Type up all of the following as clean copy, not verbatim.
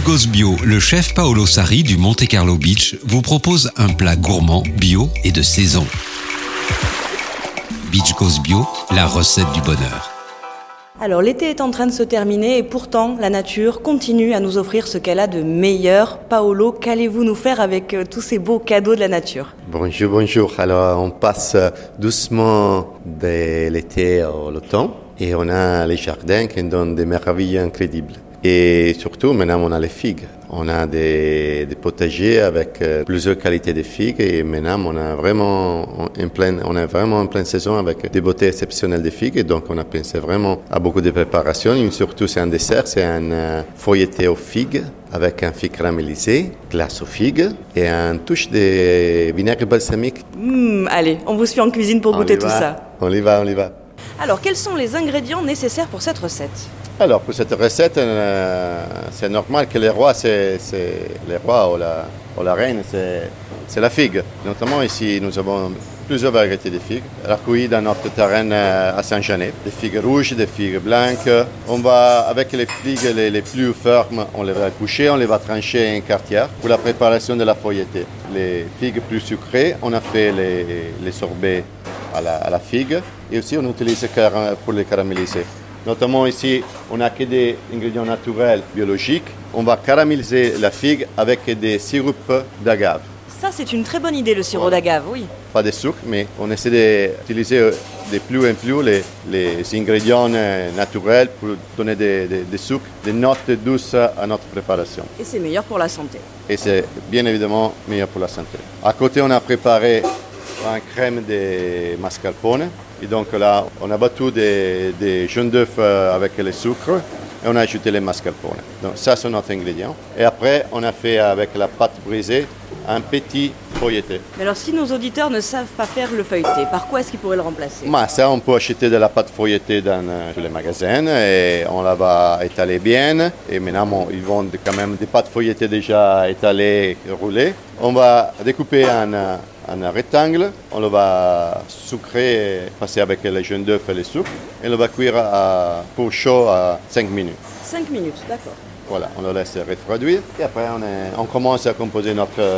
Goes Bio, le chef Paolo Sarri du Monte Carlo Beach vous propose un plat gourmand, bio et de saison. Beach Goes Bio, la recette du bonheur. Alors l'été est en train de se terminer et pourtant la nature continue à nous offrir ce qu'elle a de meilleur. Paolo, qu'allez-vous nous faire avec tous ces beaux cadeaux de la nature ? Bonjour. Alors on passe doucement de l'été à l'automne et on a les jardins qui donnent des merveilles incroyables. Et surtout maintenant on a les figues. On a des potagers avec plusieurs qualités de figues et maintenant on est vraiment en pleine saison avec des beautés exceptionnelles de figues et donc on a pensé vraiment à beaucoup de préparations. Et surtout c'est un dessert, c'est un feuilleté aux figues avec un figue caramélisé, glace aux figues et un touche de vinaigre balsamique. Allez, on vous suit en cuisine pour goûter tout ça. On y va. Alors quels sont les ingrédients nécessaires pour cette recette ? Alors pour cette recette, c'est normal que les rois ou la reine, c'est la figue. Notamment ici, nous avons plusieurs variétés de figues recueillies dans notre terrain à Saint-Genès. Des figues rouges, des figues blanches. On va, avec les figues les plus fermes, on les va coucher, on les va trancher en quartiers pour la préparation de la feuilletée. Les figues plus sucrées, on a fait les sorbets à la figue et aussi on utilise pour les caraméliser. Notamment ici, on n'a que des ingrédients naturels, biologiques. On va caraméliser la figue avec des sirops d'agave. Ça, c'est une très bonne idée, le sirop d'agave, oui. Pas de sucre, mais on essaie d'utiliser de plus en plus les ingrédients naturels pour donner des sucres, des notes douces à notre préparation. Et c'est meilleur pour la santé. Et c'est bien évidemment meilleur pour la santé. À côté, on a préparé une crème de mascarpone. Et donc là, on a battu des jaunes d'œufs avec le sucre et on a ajouté les mascarpone. Donc ça, c'est notre ingrédient. Et après, on a fait avec la pâte brisée un petit feuilleté. Mais alors, si nos auditeurs ne savent pas faire le feuilleté, par quoi est-ce qu'ils pourraient le remplacer ? Ça, on peut acheter de la pâte feuilletée dans tous les magasins et on la va étaler bien. Et maintenant, ils vendent quand même des pâtes feuilletées déjà étalées, roulées. On va découper un rectangle, on le va sucrer, passer avec les jaunes d'œufs et le sucre, et on le va cuire à four chaud à 5 minutes. 5 minutes, d'accord. Voilà, on le laisse refroidir, et après on commence à composer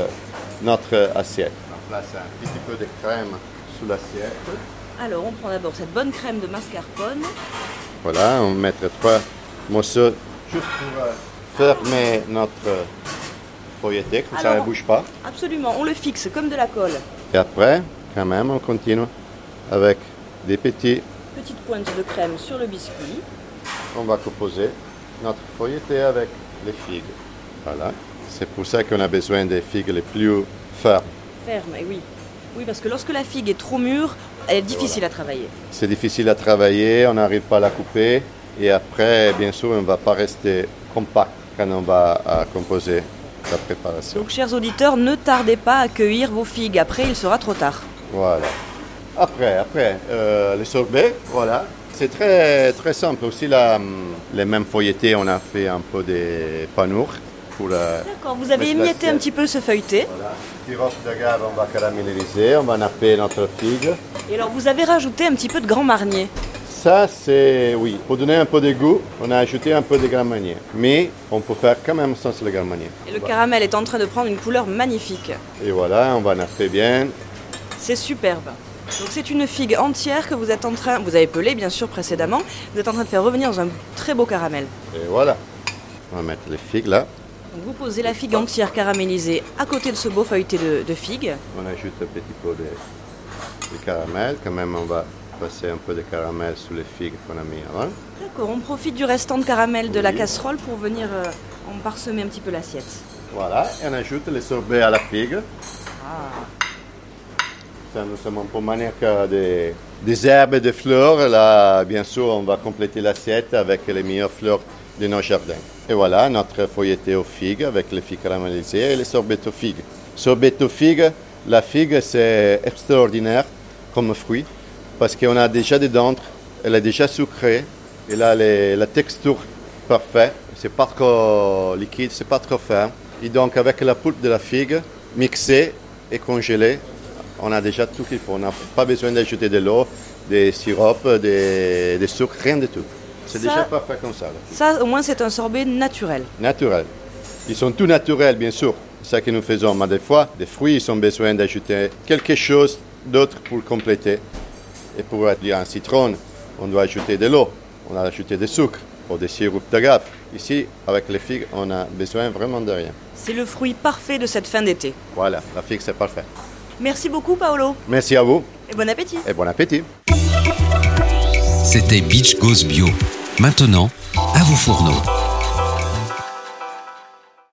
notre assiette. On place un petit peu de crème sous l'assiette. Alors, on prend d'abord cette bonne crème de mascarpone. Voilà, on va mettre 3 morceaux juste pour fermer notre feuilleté, comme ça ne bouge pas. Absolument, on le fixe comme de la colle. Et après, quand même, on continue avec des petites pointes de crème sur le biscuit. On va composer notre feuilleté avec les figues. Voilà, c'est pour ça qu'on a besoin des figues les plus fermes. Fermes, oui. Oui, parce que lorsque la figue est trop mûre, elle est difficile à travailler. C'est difficile à travailler, on n'arrive pas à la couper. Et après, bien sûr, on ne va pas rester compact quand on va composer la préparation. Donc, chers auditeurs, ne tardez pas à cueillir vos figues. Après, il sera trop tard. Voilà. Après, les sorbets, voilà. C'est très, très simple. Aussi, les mêmes feuilletés, on a fait un peu de panours. D'accord, vous avez émietté un petit peu ce feuilleté. Voilà. Sirop d'agave, on va caraméliser, on va napper notre figue. Et alors, vous avez rajouté un petit peu de Grand Marnier. Ça, c'est, oui, pour donner un peu de goût, on a ajouté un peu de Grand Marnier. Mais on peut faire quand même sans le Grand Marnier. Et le caramel est en train de prendre une couleur magnifique. Et voilà, on va napper bien. C'est superbe. Donc c'est une figue entière que vous êtes en train, vous avez pelé bien sûr précédemment, vous êtes en train de faire revenir dans un très beau caramel. Et voilà, on va mettre les figues là. Donc vous posez la figue entière caramélisée à côté de ce beau feuilleté de figues. On ajoute un petit peu de caramel, quand même on va passer un peu de caramel sur les figues qu'on a mis avant. D'accord, on profite du restant de caramel de la casserole pour venir en parsemer un petit peu l'assiette. Voilà, et on ajoute les sorbets à la figue. Ça, nous sommes un peu maniaques des herbes et des fleurs. Là, bien sûr, on va compléter l'assiette avec les meilleures fleurs de nos jardins. Et voilà, notre feuilleté aux figues avec les figues caramélisées et les sorbets aux figues. Sorbet aux figues, la figue, c'est extraordinaire comme fruit parce qu'on a déjà des dents, elle est déjà sucrée, elle a la texture parfaite, c'est pas trop liquide, c'est pas trop fin. Et donc, avec la poudre de la figue mixée et congelée, on a déjà tout qu'il faut. On n'a pas besoin d'ajouter de l'eau, des sirops, des sucres, rien du tout. C'est déjà parfait comme ça. Ça, au moins, c'est un sorbet naturel. Naturel. Ils sont tout naturels, bien sûr. C'est ça que nous faisons. Mais des fois, des fruits, ils ont besoin d'ajouter quelque chose d'autre pour compléter. Et pour dire un citron, on doit ajouter de l'eau, on a ajouté du sucre ou des sirops d'agave. Ici, avec les figues, on a besoin vraiment de rien. C'est le fruit parfait de cette fin d'été. Voilà, la figue, c'est parfait. Merci beaucoup, Paolo. Merci à vous. Et bon appétit. Et bon appétit. C'était Beach Goes Bio. Maintenant, à vos fourneaux.